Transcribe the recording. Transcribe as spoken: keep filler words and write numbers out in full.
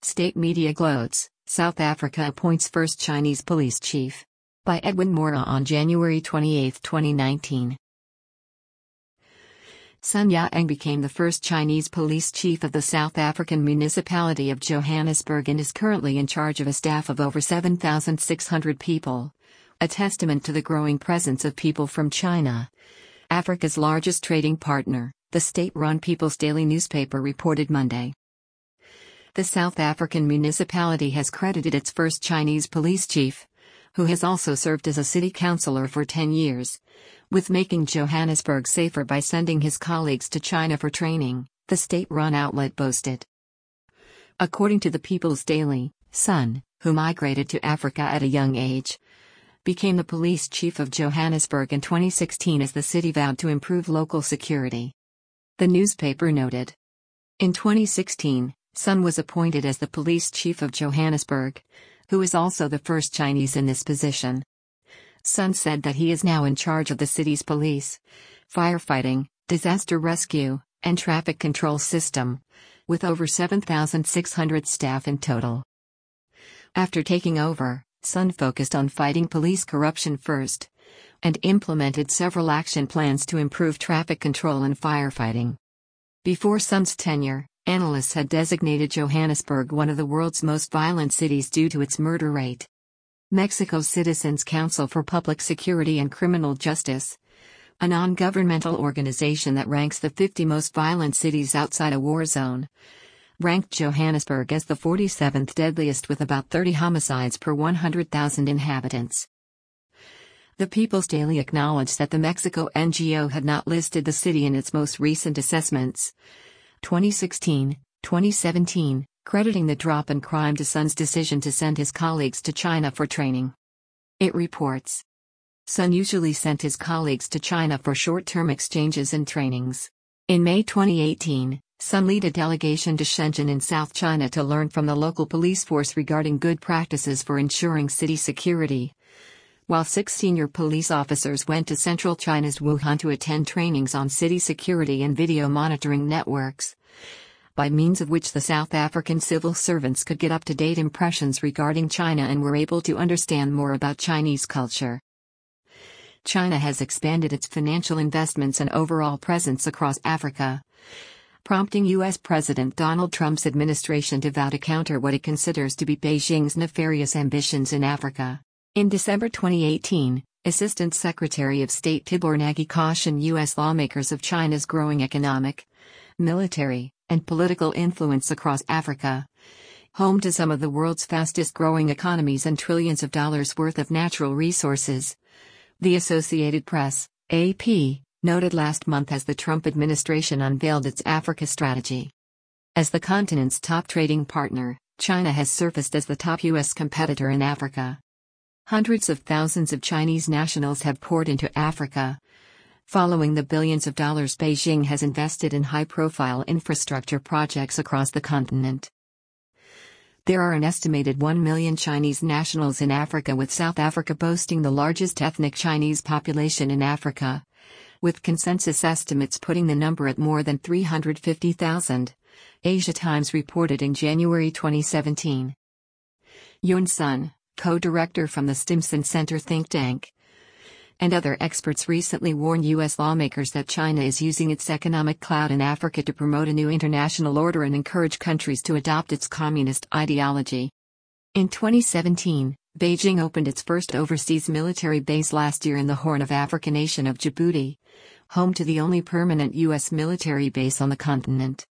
State media gloats, South Africa appoints first Chinese police chief. By Edwin Mora on January twenty-eighth, twenty nineteen. Sun Yat-sen became the first Chinese police chief of the South African municipality of Johannesburg and is currently in charge of a staff of over seven thousand six hundred people, a testament to the growing presence of people from China. Africa's largest trading partner, the state-run People's Daily newspaper reported Monday. The South African municipality has credited its first Chinese police chief, who has also served as a city councillor for ten years, with making Johannesburg safer by sending his colleagues to China for training, the state-run outlet boasted. According to the People's Daily, Sun, who migrated to Africa at a young age, became the police chief of Johannesburg in twenty sixteen as the city vowed to improve local security. The newspaper noted. In twenty sixteen, Sun was appointed as the police chief of Johannesburg, who is also the first Chinese in this position. Sun said that he is now in charge of the city's police, firefighting, disaster rescue, and traffic control system, with over seven thousand six hundred staff in total. After taking over, Sun focused on fighting police corruption first, and implemented several action plans to improve traffic control and firefighting. Before Sun's tenure, analysts had designated Johannesburg one of the world's most violent cities due to its murder rate. Mexico's Citizens Council for Public Security and Criminal Justice, a non-governmental organization that ranks the fifty most violent cities outside a war zone, ranked Johannesburg as the forty-seventh deadliest with about thirty homicides per one hundred thousand inhabitants. The People's Daily acknowledged that the Mexico N G O had not listed the city in its most recent assessments, twenty sixteen, twenty seventeen, crediting the drop in crime to Sun's decision to send his colleagues to China for training. It reports. Sun usually sent his colleagues to China for short-term exchanges and trainings. In May twenty eighteen, Sun led a delegation to Shenzhen in South China to learn from the local police force regarding good practices for ensuring city security, while six senior police officers went to central China's Wuhan to attend trainings on city security and video monitoring networks, by means of which the South African civil servants could get up-to-date impressions regarding China and were able to understand more about Chinese culture. China has expanded its financial investments and overall presence across Africa, prompting U S President Donald Trump's administration to vow to counter what it considers to be Beijing's nefarious ambitions in Africa. In December twenty eighteen, Assistant Secretary of State Tibor Nagy cautioned U S lawmakers of China's growing economic, military, and political influence across Africa, home to some of the world's fastest-growing economies and trillions of dollars worth of natural resources. The Associated Press, A P, noted last month as the Trump administration unveiled its Africa strategy. As the continent's top trading partner, China has surfaced as the top U S competitor in Africa. Hundreds of thousands of Chinese nationals have poured into Africa, following the billions of dollars Beijing has invested in high-profile infrastructure projects across the continent. There are an estimated one million Chinese nationals in Africa, with South Africa boasting the largest ethnic Chinese population in Africa, with consensus estimates putting the number at more than three hundred fifty thousand, Asia Times reported in January twenty seventeen. Yun Sun, co-director from the Stimson Center think tank, and other experts recently warned U S lawmakers that China is using its economic clout in Africa to promote a new international order and encourage countries to adopt its communist ideology. In twenty seventeen, Beijing opened its first overseas military base last year in the Horn of Africa nation of Djibouti, home to the only permanent U S military base on the continent.